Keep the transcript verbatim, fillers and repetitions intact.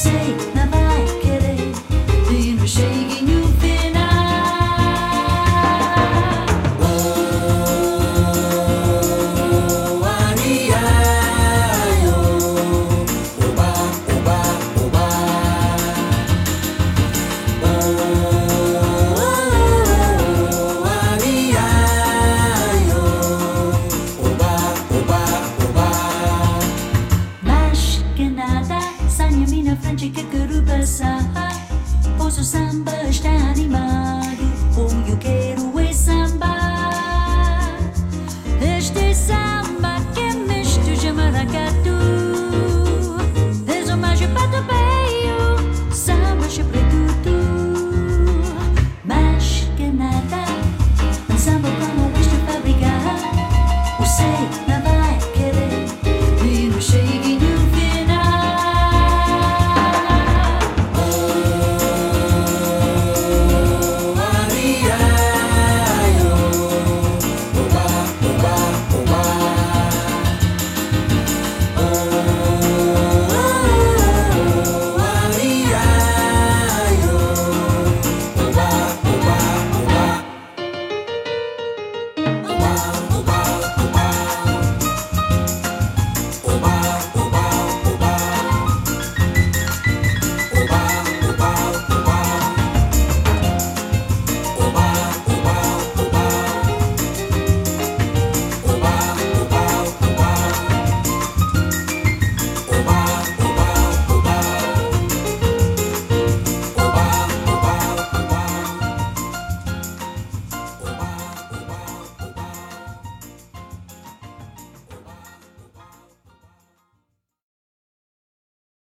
sei, não vai querer. E no cheguinho final. Oh, ariaio, oba, oba, oba. Oh, ariaio, oba, oba, oba. Mais que nada, sai à minha frente que quero passar. Pois o samba está animado, ou eu quero é samba. Este samba